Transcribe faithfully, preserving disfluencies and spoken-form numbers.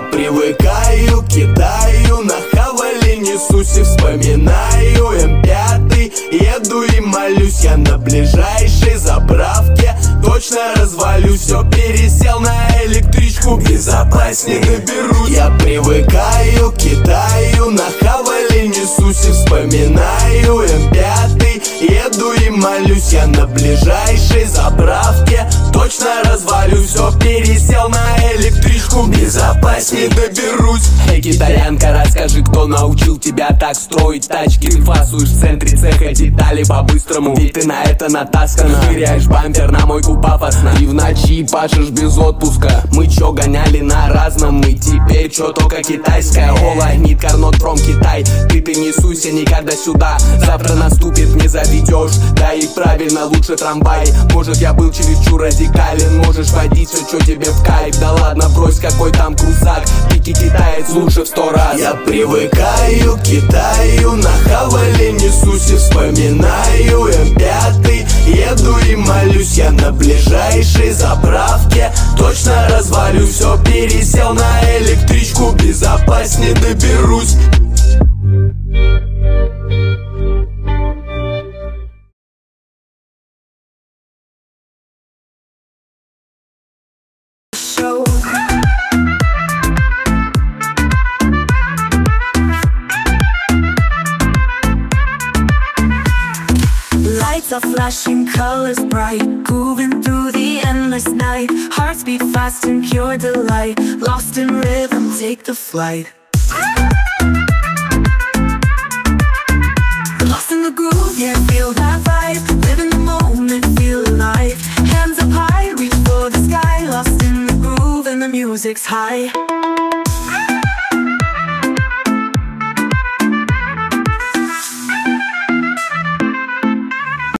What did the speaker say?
привыкаю к Китаю, на Хавали несусь и вспоминаю эм пять. Еду и молюсь я на ближайшей заправке, точно развалюсь, все пересел на электричку, безопаснее доберусь. Я привыкаю к Китаю, на Хавали несусь и вспоминаю эм пять. Еду и молюсь я на ближайшей заправке, точно развалюсь, все пересел на электричку, безопаснее доберусь. Эй, китаянка, расскажи, кто научил тебя так строить тачки? Ты фасуешь в центре цеха детали по-быстрому, ведь ты на это натаскана. Теряешь бампер на мойку пафосно и в ночи пашешь без отпуска. Мы чё гоняли на разном, мы теперь чё только китайская. Ола, нит, карнот, пром, Китай. Ты ты не суйся никогда сюда, завтра наступит, не заведешь. Да и правильно, лучше трамвай. Может, я был чересчур радикален, можешь водить все, чё тебе в кайф. Да ладно, брось, какой там крузак, пики китаец лучше в сто раз. Я привыкаю к Китаю, на Хавали несусь и вспоминаю эм пять. Еду и молюсь я на ближайшей заправке, точно развалюсь, все пересел на электричку, безопаснее доберусь. Lights are flashing, colors bright, moving through the endless night. Hearts beat fast in pure delight, lost in rhythm, take the flight. Lost in the groove, yeah, feel that vibe. Live in the moment, feel alive. Hands up high, reach for the sky. Lost in the groove and the music's high.